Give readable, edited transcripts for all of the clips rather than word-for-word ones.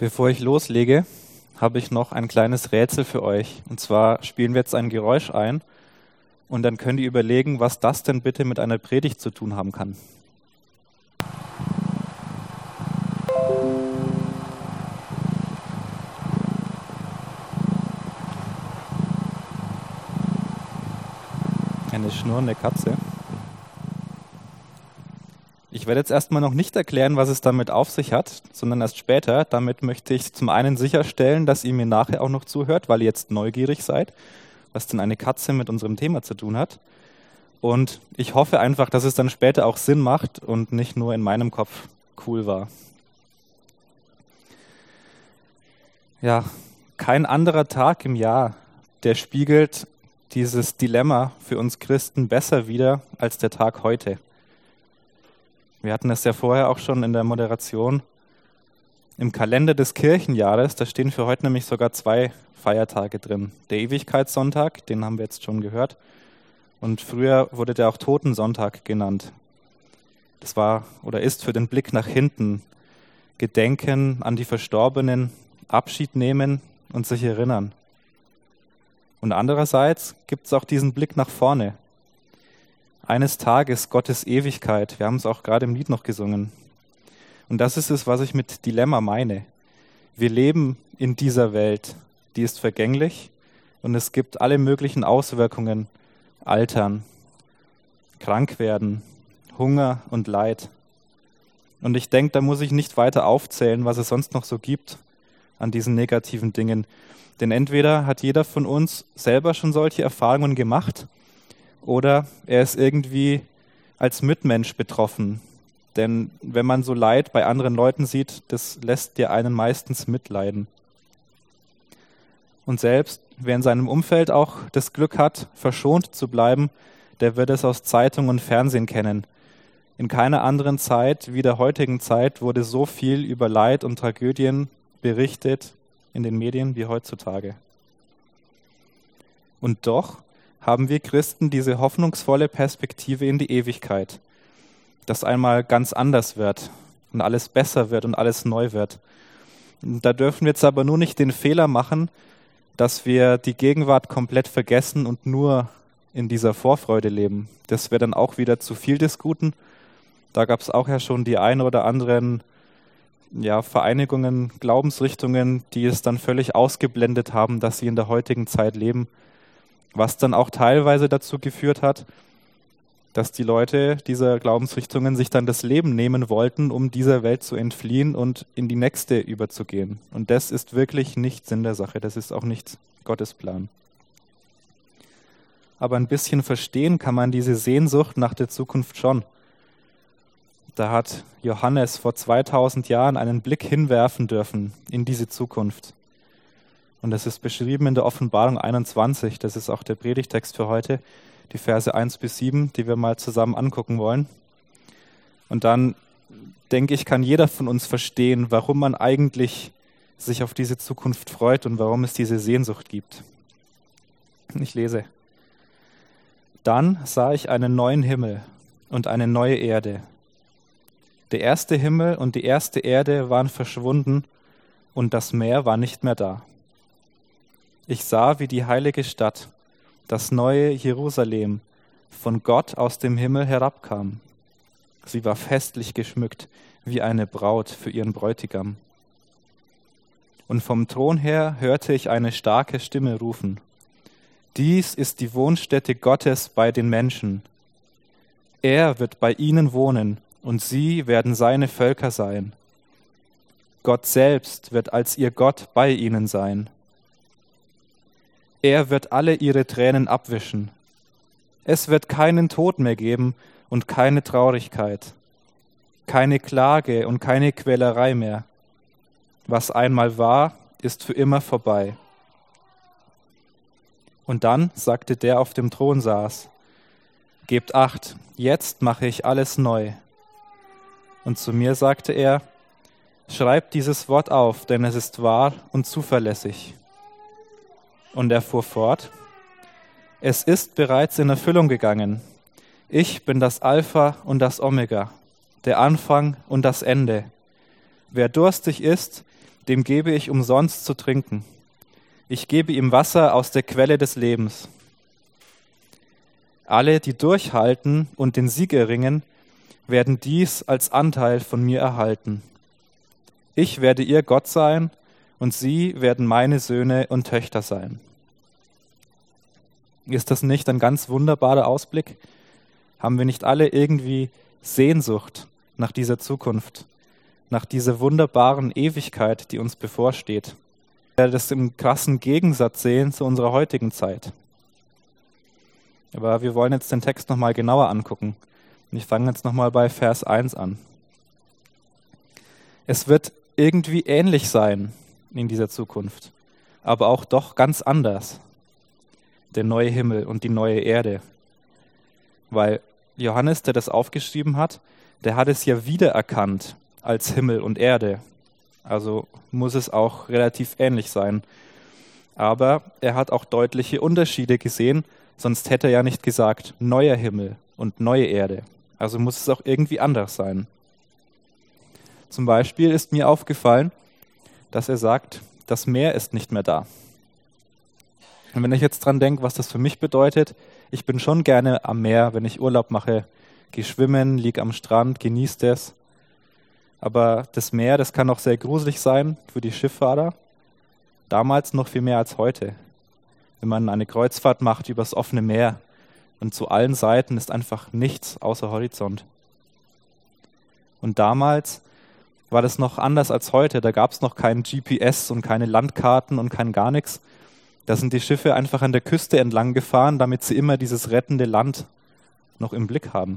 Bevor ich loslege, habe ich noch ein kleines Rätsel für euch. Und zwar spielen wir jetzt ein Geräusch ein und dann könnt ihr überlegen, was das denn bitte mit einer Predigt zu tun haben kann. Eine schnurrende Katze. Ich werde jetzt erstmal noch nicht erklären, was es damit auf sich hat, sondern erst später. Damit möchte ich zum einen sicherstellen, dass ihr mir nachher auch noch zuhört, weil ihr jetzt neugierig seid, was denn eine Katze mit unserem Thema zu tun hat. Und ich hoffe einfach, dass es dann später auch Sinn macht und nicht nur in meinem Kopf cool war. Ja, kein anderer Tag im Jahr, der spiegelt dieses Dilemma für uns Christen besser wider als der Tag heute. Wir hatten es ja vorher auch schon in der Moderation. Im Kalender des Kirchenjahres, da stehen für heute nämlich sogar 2 Feiertage drin. Der Ewigkeitssonntag, den haben wir jetzt schon gehört. Und früher wurde der auch Totensonntag genannt. Das war oder ist für den Blick nach hinten. Gedenken an die Verstorbenen, Abschied nehmen und sich erinnern. Und andererseits gibt es auch diesen Blick nach vorne. Eines Tages Gottes Ewigkeit. Wir haben es auch gerade im Lied noch gesungen. Und das ist es, was ich mit Dilemma meine. Wir leben in dieser Welt, die ist vergänglich und es gibt alle möglichen Auswirkungen. Altern, krank werden, Hunger und Leid. Und ich denke, da muss ich nicht weiter aufzählen, was es sonst noch so gibt an diesen negativen Dingen. Denn entweder hat jeder von uns selber schon solche Erfahrungen gemacht, oder er ist irgendwie als Mitmensch betroffen. Denn wenn man so Leid bei anderen Leuten sieht, das lässt dir einen meistens mitleiden. Und selbst wer in seinem Umfeld auch das Glück hat, verschont zu bleiben, der wird es aus Zeitung und Fernsehen kennen. In keiner anderen Zeit wie der heutigen Zeit wurde so viel über Leid und Tragödien berichtet in den Medien wie heutzutage. Und doch haben wir Christen diese hoffnungsvolle Perspektive in die Ewigkeit, dass einmal ganz anders wird und alles besser wird und alles neu wird. Und da dürfen wir jetzt aber nur nicht den Fehler machen, dass wir die Gegenwart komplett vergessen und nur in dieser Vorfreude leben. Das wäre dann auch wieder zu viel des Guten. Da gab es auch ja schon die ein oder anderen Vereinigungen, Glaubensrichtungen, die es dann völlig ausgeblendet haben, dass sie in der heutigen Zeit leben. Was dann auch teilweise dazu geführt hat, dass die Leute dieser Glaubensrichtungen sich dann das Leben nehmen wollten, um dieser Welt zu entfliehen und in die nächste überzugehen. Und das ist wirklich nicht Sinn der Sache, das ist auch nicht Gottes Plan. Aber ein bisschen verstehen kann man diese Sehnsucht nach der Zukunft schon. Da hat Johannes vor 2000 Jahren einen Blick hinwerfen dürfen in diese Zukunft. Und das ist beschrieben in der Offenbarung 21, das ist auch der Predigtext für heute, die Verse 1-7, die wir mal zusammen angucken wollen. Und dann, denke ich, kann jeder von uns verstehen, warum man eigentlich sich auf diese Zukunft freut und warum es diese Sehnsucht gibt. Ich lese. Dann sah ich einen neuen Himmel und eine neue Erde. Der erste Himmel und die erste Erde waren verschwunden und das Meer war nicht mehr da. Ich sah, wie die heilige Stadt, das neue Jerusalem, von Gott aus dem Himmel herabkam. Sie war festlich geschmückt, wie eine Braut für ihren Bräutigam. Und vom Thron her hörte ich eine starke Stimme rufen: Dies ist die Wohnstätte Gottes bei den Menschen. Er wird bei ihnen wohnen, und sie werden seine Völker sein. Gott selbst wird als ihr Gott bei ihnen sein. Er wird alle ihre Tränen abwischen. Es wird keinen Tod mehr geben und keine Traurigkeit, keine Klage und keine Quälerei mehr. Was einmal war, ist für immer vorbei. Und dann sagte der auf dem Thron saß: Gebt Acht, jetzt mache ich alles neu. Und zu mir sagte er: Schreibt dieses Wort auf, denn es ist wahr und zuverlässig. Und er fuhr fort: Es ist bereits in Erfüllung gegangen. Ich bin das Alpha und das Omega, der Anfang und das Ende. Wer durstig ist, dem gebe ich umsonst zu trinken. Ich gebe ihm Wasser aus der Quelle des Lebens. Alle, die durchhalten und den Sieg erringen, werden dies als Anteil von mir erhalten. Ich werde ihr Gott sein und sie werden meine Söhne und Töchter sein. Ist das nicht ein ganz wunderbarer Ausblick? Haben wir nicht alle irgendwie Sehnsucht nach dieser Zukunft, nach dieser wunderbaren Ewigkeit, die uns bevorsteht? Wir werden das im krassen Gegensatz sehen zu unserer heutigen Zeit. Aber wir wollen jetzt den Text nochmal genauer angucken. Und ich fange jetzt nochmal bei Vers 1 an. Es wird irgendwie ähnlich sein in dieser Zukunft, aber auch doch ganz anders. Der neue Himmel und die neue Erde. Weil Johannes, der das aufgeschrieben hat, der hat es ja wiedererkannt als Himmel und Erde. Also muss es auch relativ ähnlich sein. Aber er hat auch deutliche Unterschiede gesehen, sonst hätte er ja nicht gesagt, neuer Himmel und neue Erde. Also muss es auch irgendwie anders sein. Zum Beispiel ist mir aufgefallen, dass er sagt, das Meer ist nicht mehr da. Und wenn ich jetzt dran denke, was das für mich bedeutet, ich bin schon gerne am Meer, wenn ich Urlaub mache, gehe schwimmen, liege am Strand, genieße das. Aber das Meer, das kann auch sehr gruselig sein für die Schifffahrer. Damals noch viel mehr als heute. Wenn man eine Kreuzfahrt macht übers offene Meer und zu allen Seiten ist einfach nichts außer Horizont. Und damals war das noch anders als heute. Da gab es noch kein GPS und keine Landkarten und kein gar nichts. Da sind die Schiffe einfach an der Küste entlang gefahren, damit sie immer dieses rettende Land noch im Blick haben.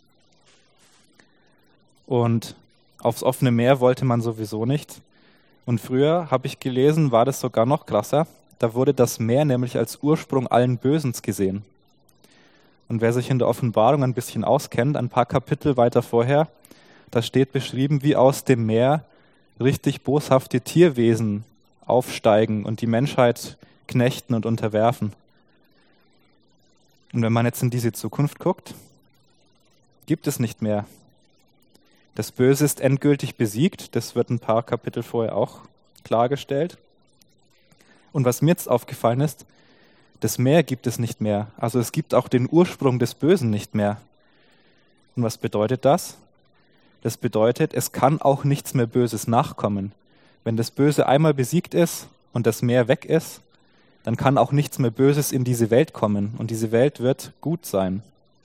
Und aufs offene Meer wollte man sowieso nicht. Und früher, habe ich gelesen, war das sogar noch krasser. Da wurde das Meer nämlich als Ursprung allen Bösens gesehen. Und wer sich in der Offenbarung ein bisschen auskennt, ein paar Kapitel weiter vorher, da steht beschrieben, wie aus dem Meer richtig boshafte Tierwesen aufsteigen und die Menschheit knechten und unterwerfen. Und wenn man jetzt in diese Zukunft guckt, gibt es nicht mehr. Das Böse ist endgültig besiegt, das wird ein paar Kapitel vorher auch klargestellt. Und was mir jetzt aufgefallen ist, das Meer gibt es nicht mehr. Also es gibt auch den Ursprung des Bösen nicht mehr. Und was bedeutet das? Das bedeutet, es kann auch nichts mehr Böses nachkommen. Wenn das Böse einmal besiegt ist und das Meer weg ist, dann kann auch nichts mehr Böses in diese Welt kommen und diese Welt wird gut sein.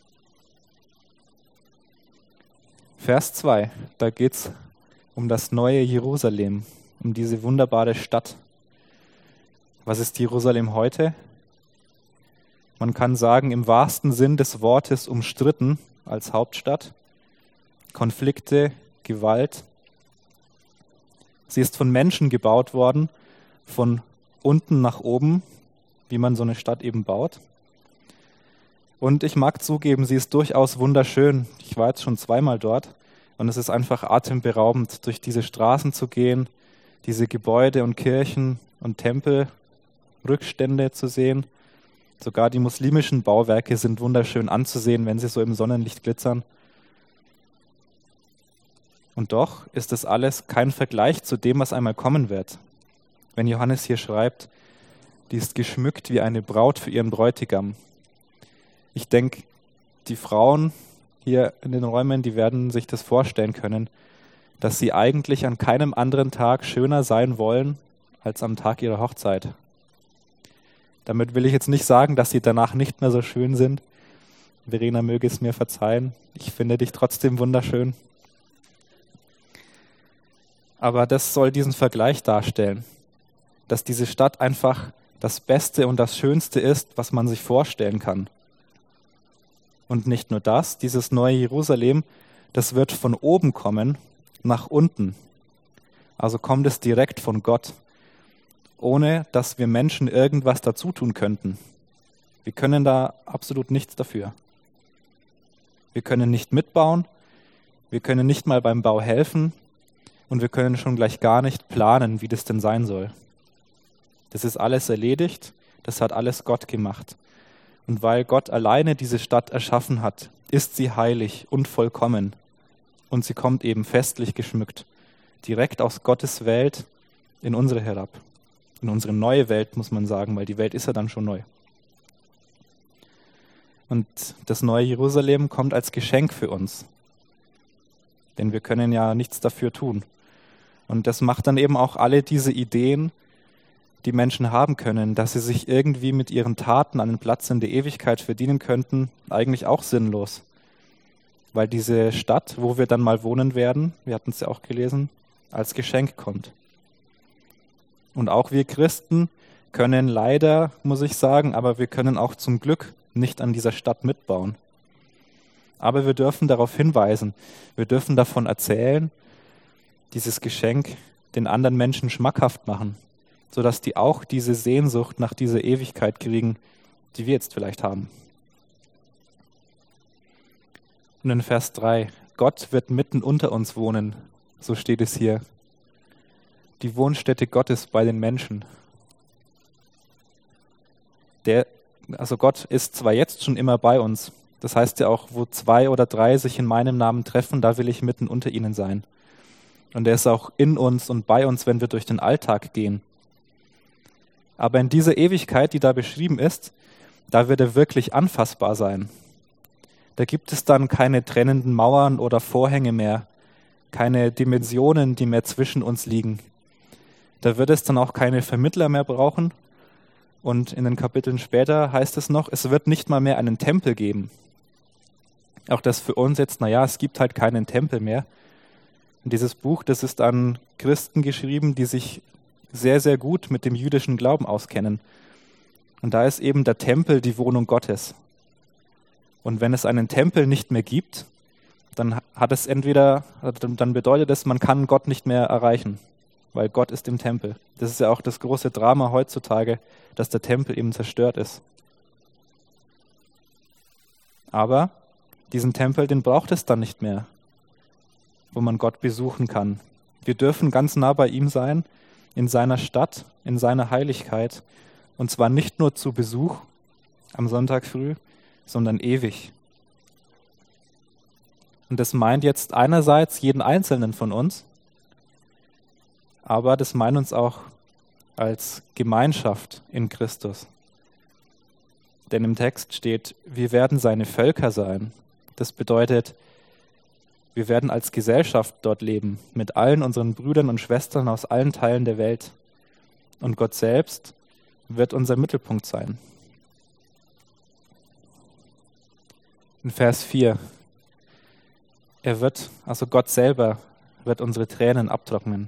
Vers 2, da geht es um das neue Jerusalem, um diese wunderbare Stadt. Was ist Jerusalem heute? Man kann sagen, im wahrsten Sinn des Wortes umstritten als Hauptstadt. Konflikte, Gewalt. Sie ist von Menschen gebaut worden, von unten nach oben, wie man so eine Stadt eben baut. Und ich mag zugeben, sie ist durchaus wunderschön. Ich war jetzt schon zweimal dort und es ist einfach atemberaubend, durch diese Straßen zu gehen, diese Gebäude und Kirchen und Tempelrückstände zu sehen. Sogar die muslimischen Bauwerke sind wunderschön anzusehen, wenn sie so im Sonnenlicht glitzern. Und doch ist das alles kein Vergleich zu dem, was einmal kommen wird. Wenn Johannes hier schreibt, die ist geschmückt wie eine Braut für ihren Bräutigam. Ich denke, die Frauen hier in den Räumen, die werden sich das vorstellen können, dass sie eigentlich an keinem anderen Tag schöner sein wollen als am Tag ihrer Hochzeit. Damit will ich jetzt nicht sagen, dass sie danach nicht mehr so schön sind. Verena möge es mir verzeihen. Ich finde dich trotzdem wunderschön. Aber das soll diesen Vergleich darstellen, dass diese Stadt einfach das Beste und das Schönste ist, was man sich vorstellen kann. Und nicht nur das, dieses neue Jerusalem, das wird von oben kommen nach unten. Also kommt es direkt von Gott, ohne dass wir Menschen irgendwas dazu tun könnten. Wir können da absolut nichts dafür. Wir können nicht mitbauen, wir können nicht mal beim Bau helfen und wir können schon gleich gar nicht planen, wie das denn sein soll. Das ist alles erledigt, das hat alles Gott gemacht. Und weil Gott alleine diese Stadt erschaffen hat, ist sie heilig und vollkommen. Und sie kommt eben festlich geschmückt, direkt aus Gottes Welt, in unsere herab. In unsere neue Welt, muss man sagen, weil die Welt ist ja dann schon neu. Und das neue Jerusalem kommt als Geschenk für uns. Denn wir können ja nichts dafür tun. Und das macht dann eben auch alle diese Ideen, die Menschen haben können, dass sie sich irgendwie mit ihren Taten einen Platz in der Ewigkeit verdienen könnten, eigentlich auch sinnlos. Weil diese Stadt, wo wir dann mal wohnen werden, wir hatten es ja auch gelesen, als Geschenk kommt. Und auch wir Christen können leider, muss ich sagen, aber wir können auch zum Glück nicht an dieser Stadt mitbauen. Aber wir dürfen darauf hinweisen, wir dürfen davon erzählen, dieses Geschenk den anderen Menschen schmackhaft machen, sodass die auch diese Sehnsucht nach dieser Ewigkeit kriegen, die wir jetzt vielleicht haben. Und in Vers 3, Gott wird mitten unter uns wohnen, so steht es hier. Die Wohnstätte Gottes bei den Menschen. Also Gott ist zwar jetzt schon immer bei uns, das heißt ja auch, wo 2 oder 3 sich in meinem Namen treffen, da will ich mitten unter ihnen sein. Und er ist auch in uns und bei uns, wenn wir durch den Alltag gehen. Aber in dieser Ewigkeit, die da beschrieben ist, da wird er wirklich anfassbar sein. Da gibt es dann keine trennenden Mauern oder Vorhänge mehr, keine Dimensionen, die mehr zwischen uns liegen. Da wird es dann auch keine Vermittler mehr brauchen. Und in den Kapiteln später heißt es noch, es wird nicht mal mehr einen Tempel geben. Auch das für uns jetzt, es gibt halt keinen Tempel mehr. Und dieses Buch, das ist an Christen geschrieben, die sich sehr, sehr gut mit dem jüdischen Glauben auskennen. Und da ist eben der Tempel die Wohnung Gottes. Und wenn es einen Tempel nicht mehr gibt, dann bedeutet es, man kann Gott nicht mehr erreichen, weil Gott ist im Tempel. Das ist ja auch das große Drama heutzutage, dass der Tempel eben zerstört ist. Aber diesen Tempel, den braucht es dann nicht mehr, wo man Gott besuchen kann. Wir dürfen ganz nah bei ihm sein, in seiner Stadt, in seiner Heiligkeit, und zwar nicht nur zu Besuch am Sonntag früh, sondern ewig. Und das meint jetzt einerseits jeden Einzelnen von uns, aber das meint uns auch als Gemeinschaft in Christus. Denn im Text steht, wir werden seine Völker sein. Das bedeutet, wir werden als Gesellschaft dort leben, mit allen unseren Brüdern und Schwestern aus allen Teilen der Welt. Und Gott selbst wird unser Mittelpunkt sein. In Vers 4, Gott selber wird unsere Tränen abtrocknen.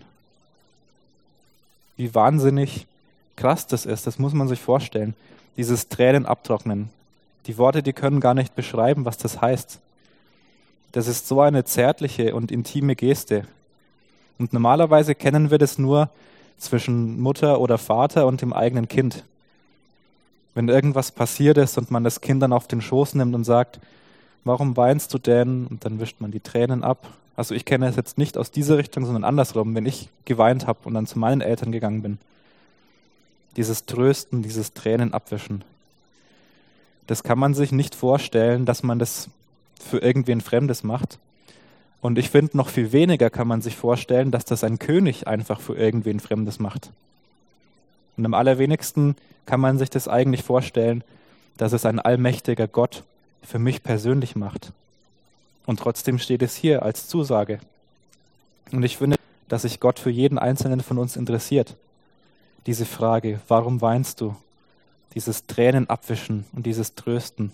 Wie wahnsinnig krass das ist, das muss man sich vorstellen. Dieses Tränen abtrocknen. Die Worte, die können gar nicht beschreiben, was das heißt. Das ist so eine zärtliche und intime Geste. Und normalerweise kennen wir das nur zwischen Mutter oder Vater und dem eigenen Kind. Wenn irgendwas passiert ist und man das Kind dann auf den Schoß nimmt und sagt, warum weinst du denn? Und dann wischt man die Tränen ab. Also ich kenne es jetzt nicht aus dieser Richtung, sondern andersrum, wenn ich geweint habe und dann zu meinen Eltern gegangen bin. Dieses Trösten, dieses Tränen abwischen. Das kann man sich nicht vorstellen, dass man das für irgendwen Fremdes macht. Und ich finde, noch viel weniger kann man sich vorstellen, dass das ein König einfach für irgendwen Fremdes macht. Und am allerwenigsten kann man sich das eigentlich vorstellen, dass es ein allmächtiger Gott für mich persönlich macht. Und trotzdem steht es hier als Zusage. Und ich finde, dass sich Gott für jeden Einzelnen von uns interessiert. Diese Frage, warum weinst du? Dieses Tränen abwischen und dieses Trösten.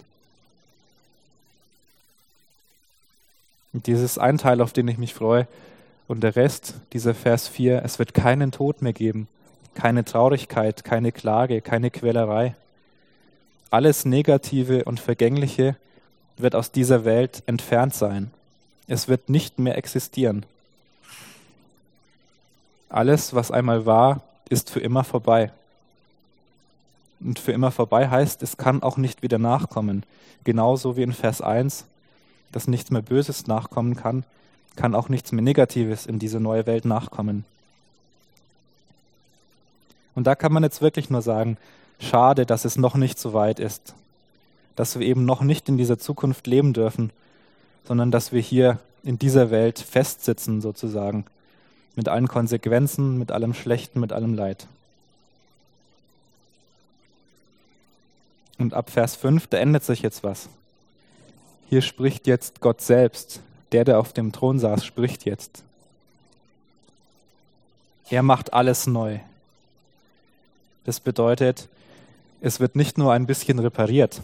Und dieses ein Teil, auf den ich mich freue, und der Rest, dieser Vers 4, es wird keinen Tod mehr geben, keine Traurigkeit, keine Klage, keine Quälerei. Alles Negative und Vergängliche wird aus dieser Welt entfernt sein. Es wird nicht mehr existieren. Alles, was einmal war, ist für immer vorbei. Und für immer vorbei heißt, es kann auch nicht wieder nachkommen. Genauso wie in Vers 1, dass nichts mehr Böses nachkommen kann, kann auch nichts mehr Negatives in diese neue Welt nachkommen. Und da kann man jetzt wirklich nur sagen, schade, dass es noch nicht so weit ist, dass wir eben noch nicht in dieser Zukunft leben dürfen, sondern dass wir hier in dieser Welt festsitzen sozusagen Mit allen Konsequenzen, mit allem Schlechten, mit allem Leid. Und ab Vers 5, da ändert sich jetzt was. Hier spricht jetzt Gott selbst. Der auf dem Thron saß, spricht jetzt. Er macht alles neu. Das bedeutet, es wird nicht nur ein bisschen repariert.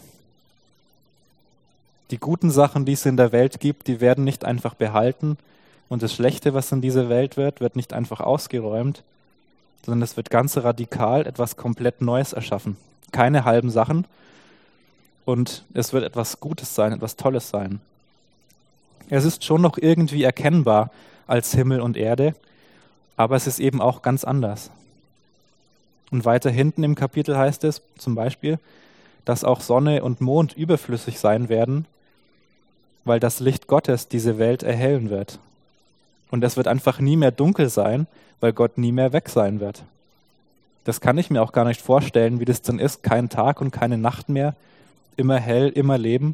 Die guten Sachen, die es in der Welt gibt, die werden nicht einfach behalten. Und das Schlechte, was in dieser Welt wird nicht einfach ausgeräumt, sondern es wird ganz radikal etwas komplett Neues erschaffen. Keine halben Sachen. Und es wird etwas Gutes sein, etwas Tolles sein. Es ist schon noch irgendwie erkennbar als Himmel und Erde, aber es ist eben auch ganz anders. Und weiter hinten im Kapitel heißt es zum Beispiel, dass auch Sonne und Mond überflüssig sein werden, weil das Licht Gottes diese Welt erhellen wird. Und es wird einfach nie mehr dunkel sein, weil Gott nie mehr weg sein wird. Das kann ich mir auch gar nicht vorstellen, wie das dann ist, kein Tag und keine Nacht mehr, immer hell, immer Leben.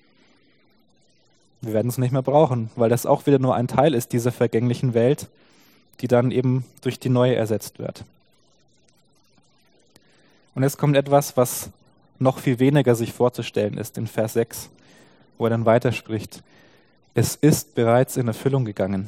Wir werden es nicht mehr brauchen, weil das auch wieder nur ein Teil ist dieser vergänglichen Welt, die dann eben durch die neue ersetzt wird. Und jetzt kommt etwas, was noch viel weniger sich vorzustellen ist, in Vers 6, wo er dann weiterspricht. Es ist bereits in Erfüllung gegangen.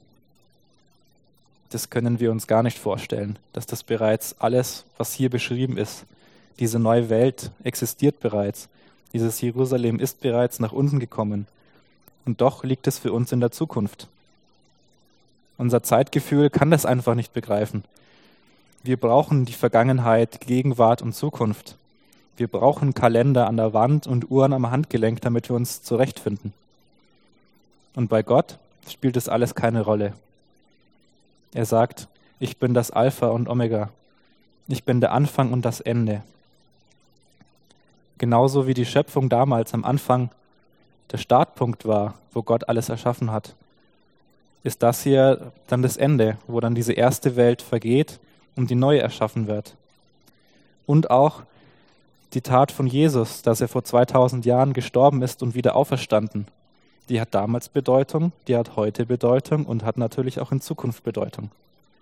Das können wir uns gar nicht vorstellen, dass das bereits alles, was hier beschrieben ist, diese neue Welt existiert bereits. Dieses Jerusalem ist bereits nach unten gekommen. Und doch liegt es für uns in der Zukunft. Unser Zeitgefühl kann das einfach nicht begreifen. Wir brauchen die Vergangenheit, Gegenwart und Zukunft. Wir brauchen Kalender an der Wand und Uhren am Handgelenk, damit wir uns zurechtfinden. Und bei Gott spielt es alles keine Rolle. Er sagt, ich bin das Alpha und Omega. Ich bin der Anfang und das Ende. Genauso wie die Schöpfung damals am Anfang der Startpunkt war, wo Gott alles erschaffen hat, ist das hier dann das Ende, wo dann diese erste Welt vergeht und die neue erschaffen wird. Und auch die Tat von Jesus, dass er vor 2000 Jahren gestorben ist und wieder auferstanden, die hat damals Bedeutung, die hat heute Bedeutung und hat natürlich auch in Zukunft Bedeutung.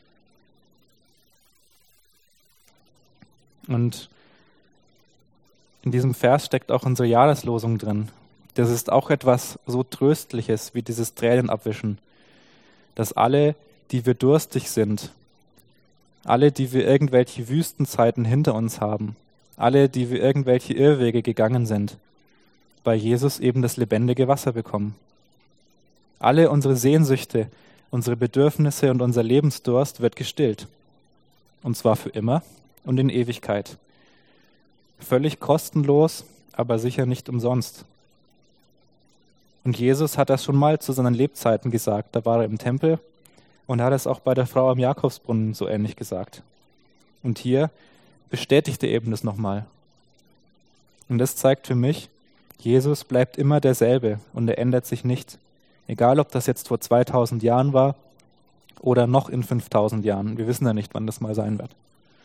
Und in diesem Vers steckt auch unsere Jahreslosung drin. Das ist auch etwas so Tröstliches wie dieses Tränenabwischen, dass alle, die wir durstig sind, alle, die wir irgendwelche Wüstenzeiten hinter uns haben, alle, die wir irgendwelche Irrwege gegangen sind, bei Jesus eben das lebendige Wasser bekommen. Alle unsere Sehnsüchte, unsere Bedürfnisse und unser Lebensdurst wird gestillt. Und zwar für immer und in Ewigkeit. Völlig kostenlos, aber sicher nicht umsonst. Und Jesus hat das schon mal zu seinen Lebzeiten gesagt. Da war er im Tempel und hat es auch bei der Frau am Jakobsbrunnen so ähnlich gesagt. Und hier bestätigt er eben das nochmal. Und das zeigt für mich, Jesus bleibt immer derselbe und er ändert sich nicht. Egal, ob das jetzt vor 2000 Jahren war oder noch in 5000 Jahren. Wir wissen ja nicht, wann das mal sein wird.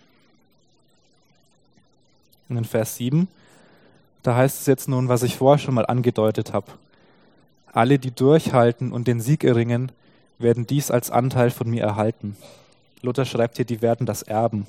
Und in Vers 7, da heißt es jetzt nun, was ich vorher schon mal angedeutet habe. Alle, die durchhalten und den Sieg erringen, werden dies als Anteil von mir erhalten. Luther schreibt hier, die werden das erben.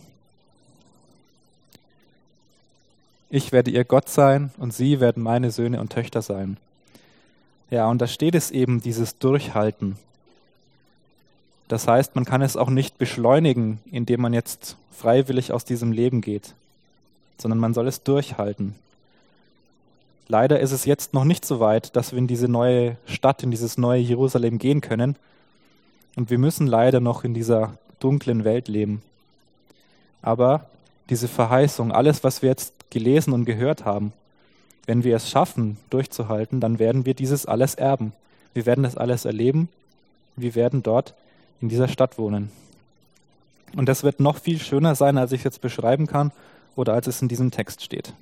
Ich werde ihr Gott sein und sie werden meine Söhne und Töchter sein. Ja, und da steht es eben, dieses Durchhalten. Das heißt, man kann es auch nicht beschleunigen, indem man jetzt freiwillig aus diesem Leben geht, sondern man soll es durchhalten. Leider ist es jetzt noch nicht so weit, dass wir in diese neue Stadt, in dieses neue Jerusalem gehen können. Und wir müssen leider noch in dieser dunklen Welt leben. Aber diese Verheißung, alles, was wir jetzt gelesen und gehört haben, wenn wir es schaffen, durchzuhalten, dann werden wir dieses alles erben. Wir werden das alles erleben. Wir werden dort in dieser Stadt wohnen. Und das wird noch viel schöner sein, als ich es jetzt beschreiben kann oder als es in diesem Text steht.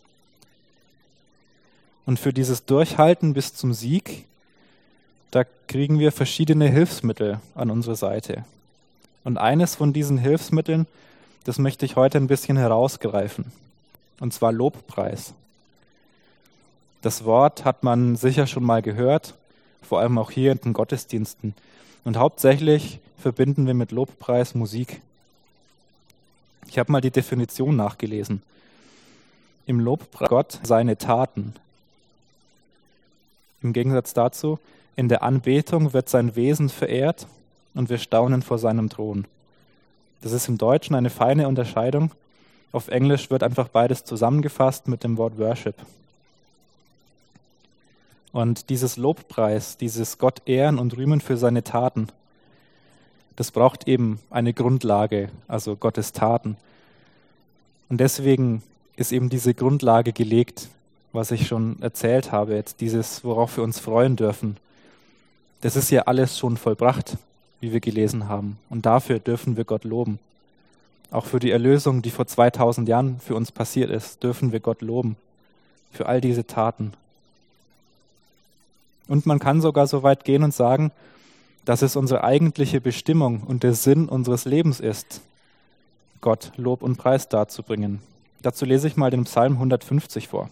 Und für dieses Durchhalten bis zum Sieg, da kriegen wir verschiedene Hilfsmittel an unsere Seite. Und eines von diesen Hilfsmitteln, das möchte ich heute ein bisschen herausgreifen. Und zwar Lobpreis. Das Wort hat man sicher schon mal gehört, vor allem auch hier in den Gottesdiensten. Und hauptsächlich verbinden wir mit Lobpreis Musik. Ich habe mal die Definition nachgelesen. Im Lobpreis Gott seine Taten. Im Gegensatz dazu, in der Anbetung wird sein Wesen verehrt und wir staunen vor seinem Thron. Das ist im Deutschen eine feine Unterscheidung. Auf Englisch wird einfach beides zusammengefasst mit dem Wort Worship. Und dieses Lobpreis, dieses Gott ehren und rühmen für seine Taten, das braucht eben eine Grundlage, also Gottes Taten. Und deswegen ist eben diese Grundlage gelegt, was ich schon erzählt habe, jetzt dieses, worauf wir uns freuen dürfen. Das ist ja alles schon vollbracht, wie wir gelesen haben. Und dafür dürfen wir Gott loben. Auch für die Erlösung, die vor 2000 Jahren für uns passiert ist, dürfen wir Gott loben. Für all diese Taten. Und man kann sogar so weit gehen und sagen, dass es unsere eigentliche Bestimmung und der Sinn unseres Lebens ist, Gott Lob und Preis darzubringen. Dazu lese ich mal den Psalm 150 vor.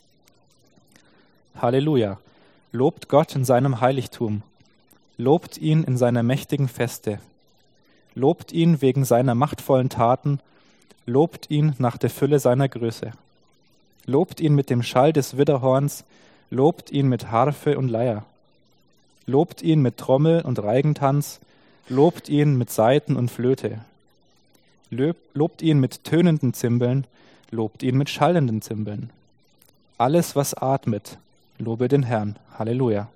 Halleluja! Lobt Gott in seinem Heiligtum. Lobt ihn in seiner mächtigen Feste. Lobt ihn wegen seiner machtvollen Taten. Lobt ihn nach der Fülle seiner Größe. Lobt ihn mit dem Schall des Widderhorns. Lobt ihn mit Harfe und Leier. Lobt ihn mit Trommel und Reigentanz. Lobt ihn mit Saiten und Flöte. Lobt ihn mit tönenden Zimbeln. Lobt ihn mit schallenden Zimbeln. Alles, was atmet, lobe den Herrn. Halleluja.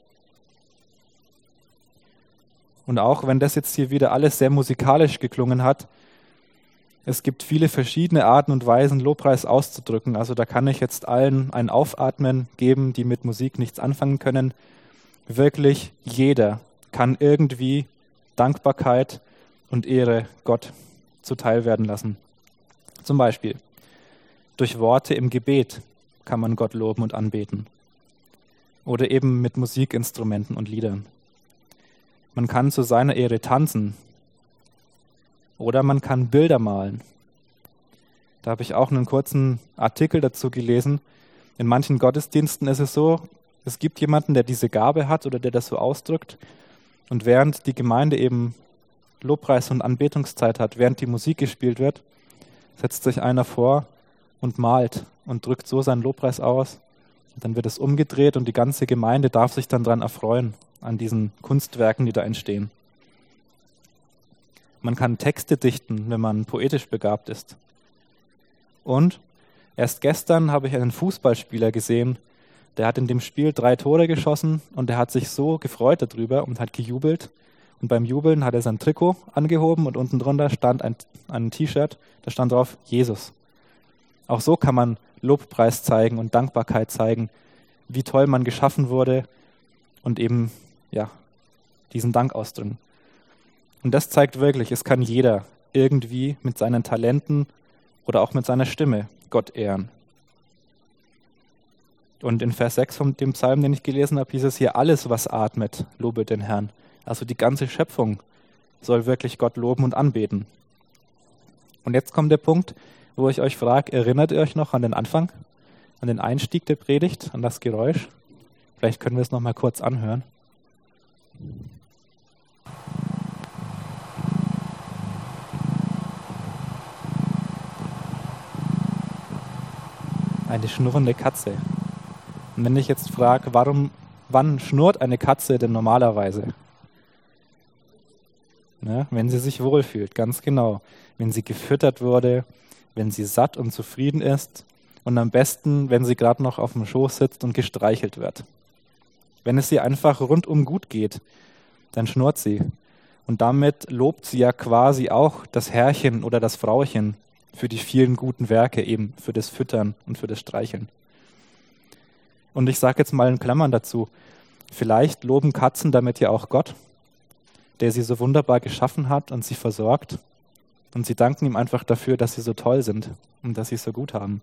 Und auch wenn das jetzt hier wieder alles sehr musikalisch geklungen hat, es gibt viele verschiedene Arten und Weisen, Lobpreis auszudrücken. Also da kann ich jetzt allen ein Aufatmen geben, die mit Musik nichts anfangen können. Wirklich jeder kann irgendwie Dankbarkeit und Ehre Gott zuteil werden lassen. Zum Beispiel durch Worte im Gebet kann man Gott loben und anbeten. Oder eben mit Musikinstrumenten und Liedern. Man kann zu seiner Ehre tanzen. Oder man kann Bilder malen. Da habe ich auch einen kurzen Artikel dazu gelesen. In manchen Gottesdiensten ist es so, es gibt jemanden, der diese Gabe hat oder der das so ausdrückt. Und während die Gemeinde eben Lobpreis- und Anbetungszeit hat, während die Musik gespielt wird, setzt sich einer vor und malt und drückt so seinen Lobpreis aus. Und dann wird es umgedreht und die ganze Gemeinde darf sich dann daran erfreuen, an diesen Kunstwerken, die da entstehen. Man kann Texte dichten, wenn man poetisch begabt ist. Und erst gestern habe ich einen Fußballspieler gesehen, der hat in dem Spiel 3 Tore geschossen und der hat sich so gefreut darüber und hat gejubelt. Und beim Jubeln hat er sein Trikot angehoben und unten drunter stand ein T-Shirt, da stand drauf Jesus. Auch so kann man Lobpreis zeigen und Dankbarkeit zeigen, wie toll man geschaffen wurde und eben diesen Dank ausdrücken. Und das zeigt wirklich, es kann jeder irgendwie mit seinen Talenten oder auch mit seiner Stimme Gott ehren. Und in Vers 6 von dem Psalm, den ich gelesen habe, hieß es hier, alles, was atmet, lobe den Herrn. Also die ganze Schöpfung soll wirklich Gott loben und anbeten. Und jetzt kommt der Punkt, wo ich euch frage, erinnert ihr euch noch an den Anfang, an den Einstieg der Predigt, an das Geräusch? Vielleicht können wir es noch mal kurz anhören. Eine schnurrende Katze. Und wenn ich jetzt frage, wann schnurrt eine Katze denn normalerweise? Ja, wenn sie sich wohlfühlt, ganz genau. Wenn sie gefüttert wurde, wenn sie satt und zufrieden ist und am besten, wenn sie gerade noch auf dem Schoß sitzt und gestreichelt wird. Wenn es ihr einfach rundum gut geht, dann schnurrt sie. Und damit lobt sie ja quasi auch das Herrchen oder das Frauchen für die vielen guten Werke, eben für das Füttern und für das Streicheln. Und ich sage jetzt mal in Klammern dazu, vielleicht loben Katzen damit ja auch Gott, der sie so wunderbar geschaffen hat und sie versorgt. Und sie danken ihm einfach dafür, dass sie so toll sind und dass sie es so gut haben.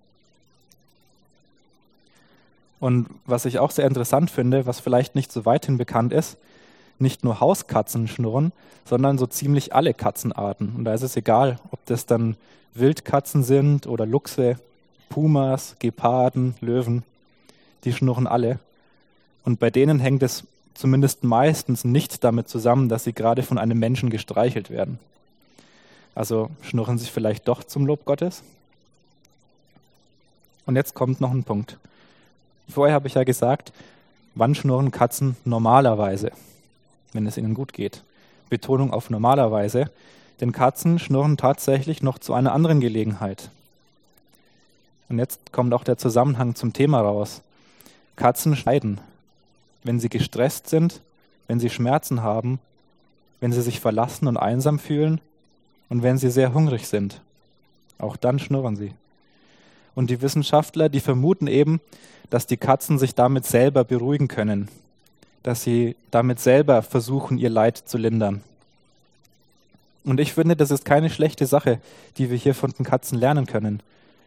Und was ich auch sehr interessant finde, was vielleicht nicht so weithin bekannt ist, nicht nur Hauskatzen schnurren, sondern so ziemlich alle Katzenarten. Und da ist es egal, ob das dann Wildkatzen sind oder Luchse, Pumas, Geparden, Löwen, die schnurren alle. Und bei denen hängt es zumindest meistens nicht damit zusammen, dass sie gerade von einem Menschen gestreichelt werden. Also schnurren sie vielleicht doch zum Lob Gottes? Und jetzt kommt noch ein Punkt. Vorher habe ich ja gesagt, wann schnurren Katzen normalerweise, wenn es ihnen gut geht. Betonung auf normalerweise, denn Katzen schnurren tatsächlich noch zu einer anderen Gelegenheit. Und jetzt kommt auch der Zusammenhang zum Thema raus. Katzen scheiden, wenn sie gestresst sind, wenn sie Schmerzen haben, wenn sie sich verlassen und einsam fühlen und wenn sie sehr hungrig sind. Auch dann schnurren sie. Und die Wissenschaftler, die vermuten eben, dass die Katzen sich damit selber beruhigen können, dass sie damit selber versuchen, ihr Leid zu lindern. Und ich finde, das ist keine schlechte Sache, die wir hier von den Katzen lernen können.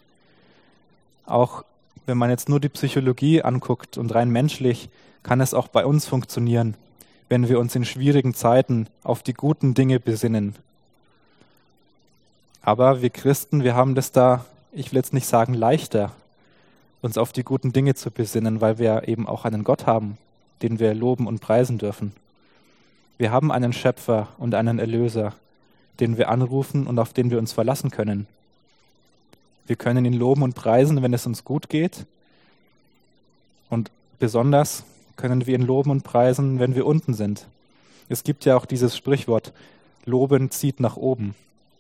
Auch wenn man jetzt nur die Psychologie anguckt und rein menschlich, kann es auch bei uns funktionieren, wenn wir uns in schwierigen Zeiten auf die guten Dinge besinnen. Aber wir Christen, wir haben das da, ich will jetzt nicht sagen leichter, uns auf die guten Dinge zu besinnen, weil wir eben auch einen Gott haben, den wir loben und preisen dürfen. Wir haben einen Schöpfer und einen Erlöser, den wir anrufen und auf den wir uns verlassen können. Wir können ihn loben und preisen, wenn es uns gut geht. Und besonders können wir ihn loben und preisen, wenn wir unten sind. Es gibt ja auch dieses Sprichwort, Loben zieht nach oben.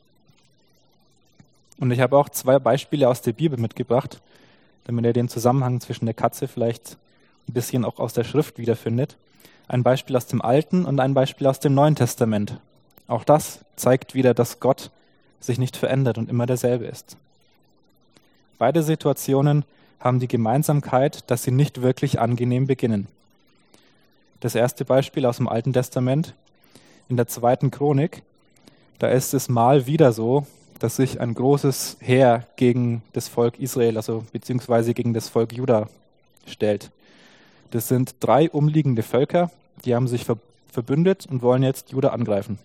Und ich habe auch 2 Beispiele aus der Bibel mitgebracht, damit ihr den Zusammenhang zwischen der Katze vielleicht ein bisschen auch aus der Schrift wiederfindet. Ein Beispiel aus dem Alten und ein Beispiel aus dem Neuen Testament. Auch das zeigt wieder, dass Gott sich nicht verändert und immer derselbe ist. Beide Situationen haben die Gemeinsamkeit, dass sie nicht wirklich angenehm beginnen. Das erste Beispiel aus dem Alten Testament, in der 2. Chronik, da ist es mal wieder so, dass sich ein großes Heer gegen das Volk Israel, also beziehungsweise gegen das Volk Juda stellt. Das sind 3 umliegende Völker, die haben sich verbündet und wollen jetzt Juda angreifen.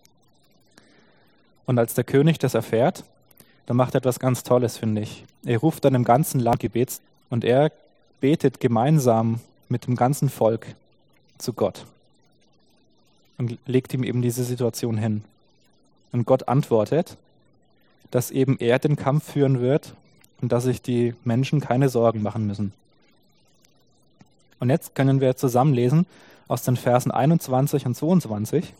Und als der König das erfährt, dann macht er etwas ganz Tolles, finde ich. Er ruft dann im ganzen Land Gebets und er betet gemeinsam mit dem ganzen Volk zu Gott und legt ihm eben diese Situation hin. Und Gott antwortet, dass eben er den Kampf führen wird und dass sich die Menschen keine Sorgen machen müssen. Und jetzt können wir zusammenlesen aus den Versen 21 und 22.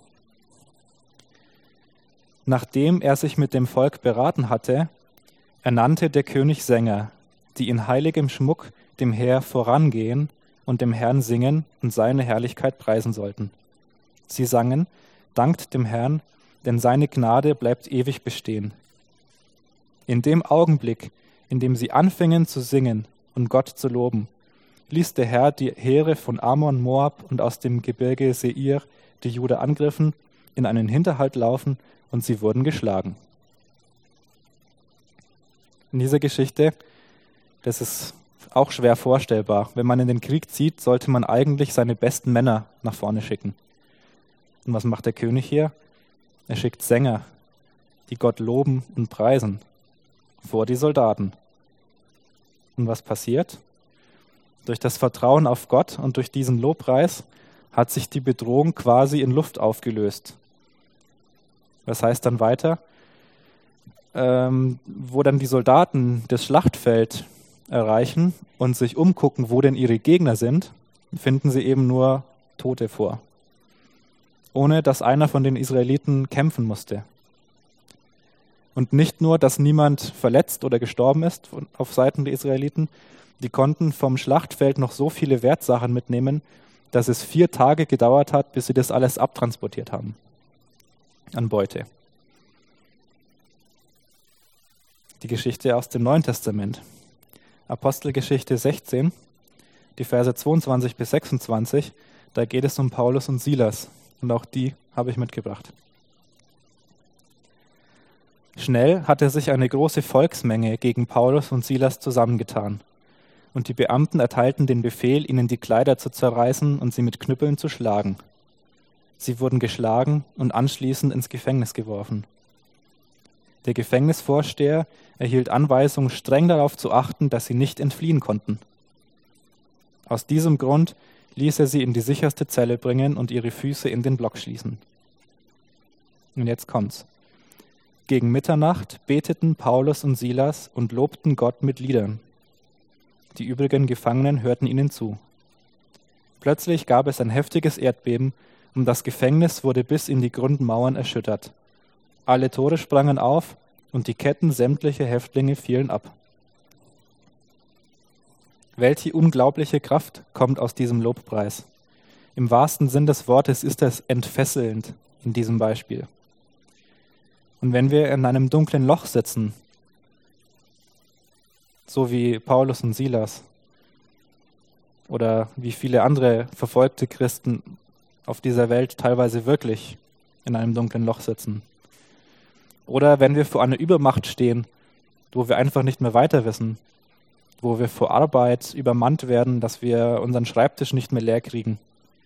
Nachdem er sich mit dem Volk beraten hatte, ernannte der König Sänger, die in heiligem Schmuck dem Heer vorangehen und dem Herrn singen und seine Herrlichkeit preisen sollten. Sie sangen, dankt dem Herrn, denn seine Gnade bleibt ewig bestehen. In dem Augenblick, in dem sie anfingen zu singen und Gott zu loben, ließ der Herr die Heere von Ammon, Moab und aus dem Gebirge Seir, die Juda angriffen, in einen Hinterhalt laufen und sie wurden geschlagen. In dieser Geschichte, das ist auch schwer vorstellbar. Wenn man in den Krieg zieht, sollte man eigentlich seine besten Männer nach vorne schicken. Und was macht der König hier? Er schickt Sänger, die Gott loben und preisen, vor die Soldaten. Und was passiert? Durch das Vertrauen auf Gott und durch diesen Lobpreis hat sich die Bedrohung quasi in Luft aufgelöst. Das heißt dann weiter, wo dann die Soldaten das Schlachtfeld erreichen und sich umgucken, wo denn ihre Gegner sind, finden sie eben nur Tote vor. Ohne dass einer von den Israeliten kämpfen musste. Und nicht nur, dass niemand verletzt oder gestorben ist auf Seiten der Israeliten, die konnten vom Schlachtfeld noch so viele Wertsachen mitnehmen, dass es 4 Tage gedauert hat, bis sie das alles abtransportiert haben an Beute. Die Geschichte aus dem Neuen Testament. Apostelgeschichte 16, die Verse 22 bis 26, da geht es um Paulus und Silas. Und auch die habe ich mitgebracht. Schnell hatte sich eine große Volksmenge gegen Paulus und Silas zusammengetan. Und die Beamten erteilten den Befehl, ihnen die Kleider zu zerreißen und sie mit Knüppeln zu schlagen. Sie wurden geschlagen und anschließend ins Gefängnis geworfen. Der Gefängnisvorsteher erhielt Anweisung, streng darauf zu achten, dass sie nicht entfliehen konnten. Aus diesem Grund ließ er sie in die sicherste Zelle bringen und ihre Füße in den Block schließen. Und jetzt kommt's. Gegen Mitternacht beteten Paulus und Silas und lobten Gott mit Liedern. Die übrigen Gefangenen hörten ihnen zu. Plötzlich gab es ein heftiges Erdbeben und das Gefängnis wurde bis in die Grundmauern erschüttert. Alle Tore sprangen auf und die Ketten sämtlicher Häftlinge fielen ab. Welche unglaubliche Kraft kommt aus diesem Lobpreis. Im wahrsten Sinn des Wortes ist es entfesselnd in diesem Beispiel. Und wenn wir in einem dunklen Loch sitzen, so wie Paulus und Silas oder wie viele andere verfolgte Christen auf dieser Welt teilweise wirklich in einem dunklen Loch sitzen, oder wenn wir vor einer Übermacht stehen, wo wir einfach nicht mehr weiter wissen, wo wir vor Arbeit übermannt werden, dass wir unseren Schreibtisch nicht mehr leer kriegen.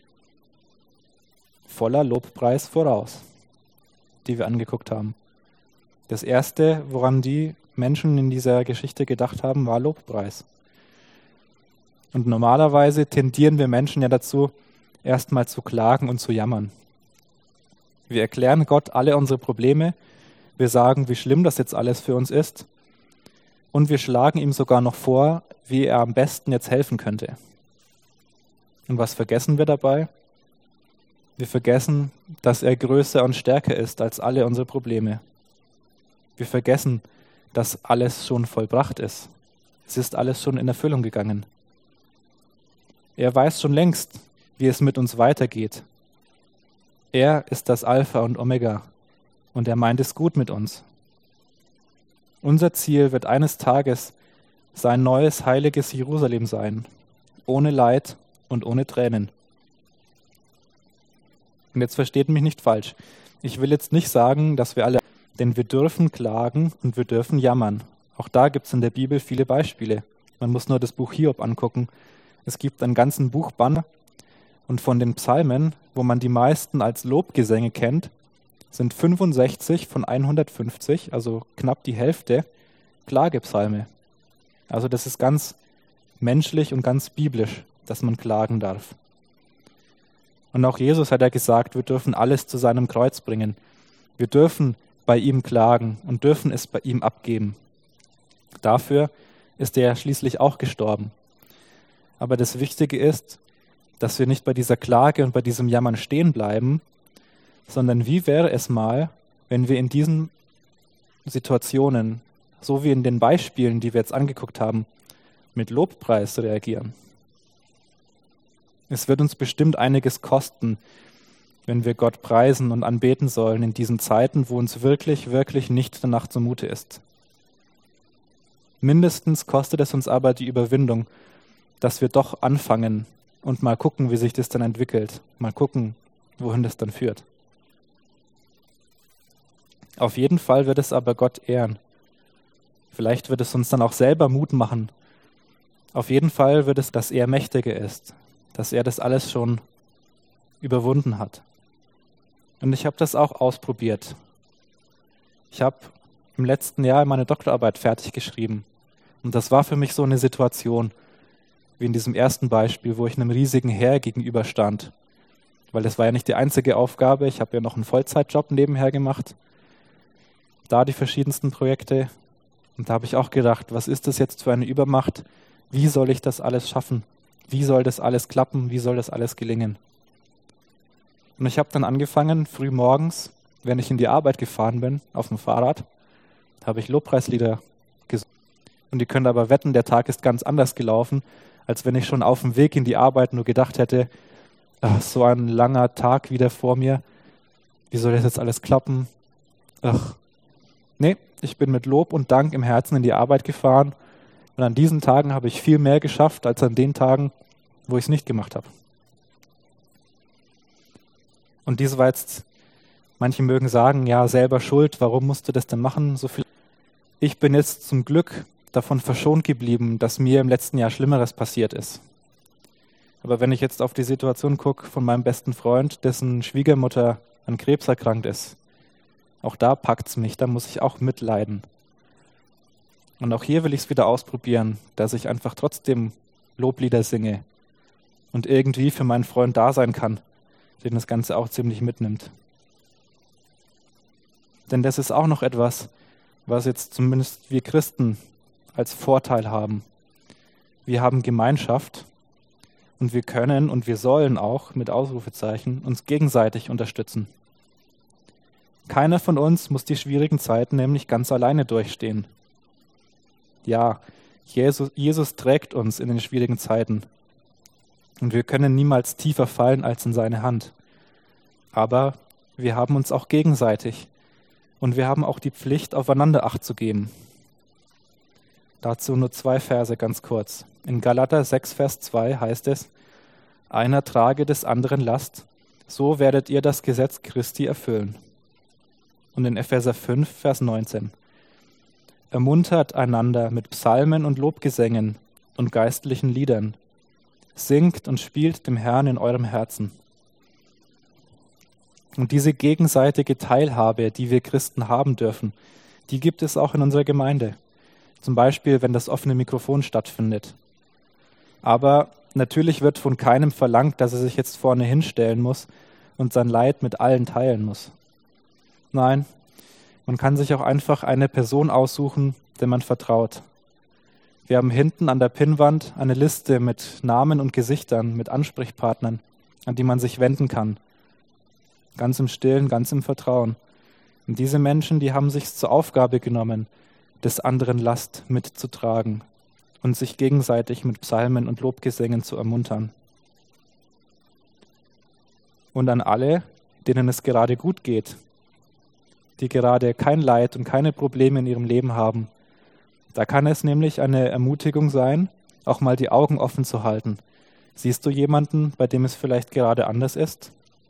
Voller Lobpreis voraus, die wir angeguckt haben. Das Erste, woran die Menschen in dieser Geschichte gedacht haben, war Lobpreis. Und normalerweise tendieren wir Menschen ja dazu, erstmal zu klagen und zu jammern. Wir erklären Gott alle unsere Probleme, wir sagen, wie schlimm das jetzt alles für uns ist, und wir schlagen ihm sogar noch vor, wie er am besten jetzt helfen könnte. Und was vergessen wir dabei? Wir vergessen, dass er größer und stärker ist als alle unsere Probleme. Wir vergessen, dass alles schon vollbracht ist. Es ist alles schon in Erfüllung gegangen. Er weiß schon längst, wie es mit uns weitergeht. Er ist das Alpha und Omega und er meint es gut mit uns. Unser Ziel wird eines Tages sein neues, heiliges Jerusalem sein, ohne Leid und ohne Tränen. Und jetzt versteht mich nicht falsch. Ich will jetzt nicht sagen, dass wir alle, denn wir dürfen klagen und wir dürfen jammern. Auch da gibt es in der Bibel viele Beispiele. Man muss nur das Buch Hiob angucken. Es gibt einen ganzen Buchbanner und von den Psalmen, wo man die meisten als Lobgesänge kennt, sind 65 von 150, also knapp die Hälfte, Klagepsalme. Also das ist ganz menschlich und ganz biblisch, dass man klagen darf. Und auch Jesus hat ja gesagt, wir dürfen alles zu seinem Kreuz bringen. Wir dürfen bei ihm klagen und dürfen es bei ihm abgeben. Dafür ist er schließlich auch gestorben. Aber das Wichtige ist, dass wir nicht bei dieser Klage und bei diesem Jammern stehen bleiben, sondern wie wäre es mal, wenn wir in diesen Situationen, so wie in den Beispielen, die wir jetzt angeguckt haben, mit Lobpreis reagieren. Es wird uns bestimmt einiges kosten, wenn wir Gott preisen und anbeten sollen in diesen Zeiten, wo uns wirklich, wirklich nicht danach zumute ist. Mindestens kostet es uns aber die Überwindung, dass wir doch anfangen und mal gucken, wie sich das dann entwickelt. Mal gucken, wohin das dann führt. Auf jeden Fall wird es aber Gott ehren. Vielleicht wird es uns dann auch selber Mut machen. Auf jeden Fall wird es, dass er mächtiger ist, dass er das alles schon überwunden hat. Und ich habe das auch ausprobiert. Ich habe im letzten Jahr meine Doktorarbeit fertig geschrieben. Und das war für mich so eine Situation, wie in diesem ersten Beispiel, wo ich einem riesigen Heer gegenüberstand. Weil das war ja nicht die einzige Aufgabe. Ich habe ja noch einen Vollzeitjob nebenher gemacht. Da die verschiedensten Projekte. Und da habe ich auch gedacht, was ist das jetzt für eine Übermacht? Wie soll ich das alles schaffen? Wie soll das alles klappen? Wie soll das alles gelingen? Und ich habe dann angefangen, früh morgens, wenn ich in die Arbeit gefahren bin, auf dem Fahrrad, habe ich Lobpreislieder gesungen. Und ihr könnt aber wetten, der Tag ist ganz anders gelaufen, als wenn ich schon auf dem Weg in die Arbeit nur gedacht hätte, ach, so ein langer Tag wieder vor mir, wie soll das jetzt alles klappen? Ach, nee, ich bin mit Lob und Dank im Herzen in die Arbeit gefahren und an diesen Tagen habe ich viel mehr geschafft, als an den Tagen, wo ich es nicht gemacht habe. Und dies war jetzt, manche mögen sagen, ja, selber schuld, warum musst du das denn machen? So viel. Ich bin jetzt zum Glück davon verschont geblieben, dass mir im letzten Jahr Schlimmeres passiert ist. Aber wenn ich jetzt auf die Situation gucke von meinem besten Freund, dessen Schwiegermutter an Krebs erkrankt ist, auch da packt es mich, da muss ich auch mitleiden. Und auch hier will ich es wieder ausprobieren, dass ich einfach trotzdem Loblieder singe, und irgendwie für meinen Freund da sein kann, den das Ganze auch ziemlich mitnimmt. Denn das ist auch noch etwas, was jetzt zumindest wir Christen als Vorteil haben. Wir haben Gemeinschaft und wir können und wir sollen auch mit Ausrufezeichen uns gegenseitig unterstützen. Keiner von uns muss die schwierigen Zeiten nämlich ganz alleine durchstehen. Ja, Jesus trägt uns in den schwierigen Zeiten und wir können niemals tiefer fallen als in seine Hand. Aber wir haben uns auch gegenseitig und wir haben auch die Pflicht, aufeinander Acht zu geben. Dazu nur 2 Verse ganz kurz. In Galater 6, Vers 2 heißt es: Einer trage des anderen Last, so werdet ihr das Gesetz Christi erfüllen. Und in Epheser 5, Vers 19: Ermuntert einander mit Psalmen und Lobgesängen und geistlichen Liedern. Singt und spielt dem Herrn in eurem Herzen. Und diese gegenseitige Teilhabe, die wir Christen haben dürfen, die gibt es auch in unserer Gemeinde. Zum Beispiel, wenn das offene Mikrofon stattfindet. Aber natürlich wird von keinem verlangt, dass er sich jetzt vorne hinstellen muss und sein Leid mit allen teilen muss. Nein, man kann sich auch einfach eine Person aussuchen, der man vertraut. Wir haben hinten an der Pinnwand eine Liste mit Namen und Gesichtern, mit Ansprechpartnern, an die man sich wenden kann. Ganz im Stillen, ganz im Vertrauen. Und diese Menschen, die haben sich zur Aufgabe genommen, des anderen Last mitzutragen und sich gegenseitig mit Psalmen und Lobgesängen zu ermuntern. Und an alle, denen es gerade gut geht, die gerade kein Leid und keine Probleme in ihrem Leben haben, da kann es nämlich eine Ermutigung sein, auch mal die Augen offen zu halten. Siehst du jemanden, bei dem es vielleicht gerade anders ist?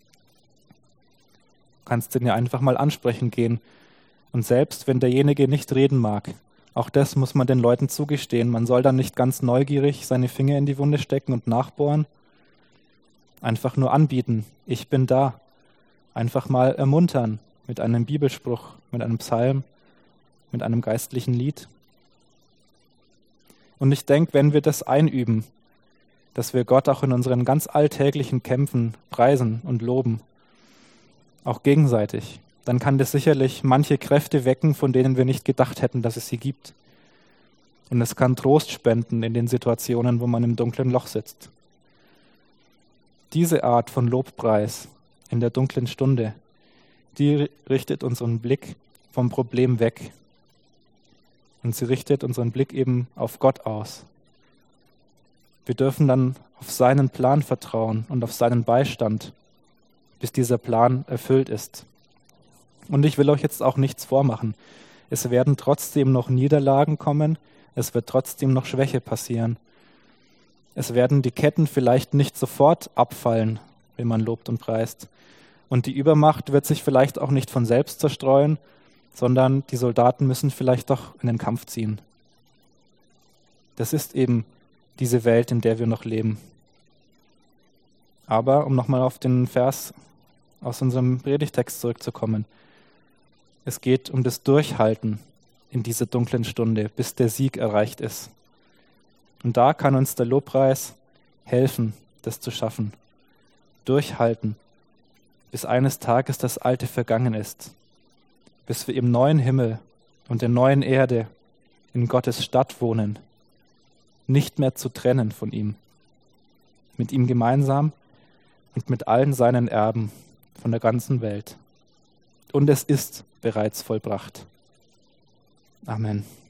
Du kannst den ja einfach mal ansprechen gehen. Und selbst wenn derjenige nicht reden mag, auch das muss man den Leuten zugestehen. Man soll dann nicht ganz neugierig seine Finger in die Wunde stecken und nachbohren. Einfach nur anbieten, ich bin da. Einfach mal ermuntern mit einem Bibelspruch, mit einem Psalm, mit einem geistlichen Lied. Und ich denke, wenn wir das einüben, dass wir Gott auch in unseren ganz alltäglichen Kämpfen preisen und loben, auch gegenseitig, dann kann das sicherlich manche Kräfte wecken, von denen wir nicht gedacht hätten, dass es sie gibt. Und es kann Trost spenden in den Situationen, wo man im dunklen Loch sitzt. Diese Art von Lobpreis in der dunklen Stunde, die richtet unseren Blick vom Problem weg. Und sie richtet unseren Blick eben auf Gott aus. Wir dürfen dann auf seinen Plan vertrauen und auf seinen Beistand, bis dieser Plan erfüllt ist. Und ich will euch jetzt auch nichts vormachen. Es werden trotzdem noch Niederlagen kommen, es wird trotzdem noch Schwäche passieren. Es werden die Ketten vielleicht nicht sofort abfallen, wenn man lobt und preist. Und die Übermacht wird sich vielleicht auch nicht von selbst zerstreuen, sondern die Soldaten müssen vielleicht doch in den Kampf ziehen. Das ist eben diese Welt, in der wir noch leben. Aber um nochmal auf den Vers aus unserem Predigtext zurückzukommen, es geht um das Durchhalten in dieser dunklen Stunde, bis der Sieg erreicht ist. Und da kann uns der Lobpreis helfen, das zu schaffen. Durchhalten, bis eines Tages das Alte vergangen ist. Bis wir im neuen Himmel und der neuen Erde in Gottes Stadt wohnen. Nicht mehr zu trennen von ihm. Mit ihm gemeinsam und mit allen seinen Erben von der ganzen Welt. Und es ist bereits vollbracht. Amen.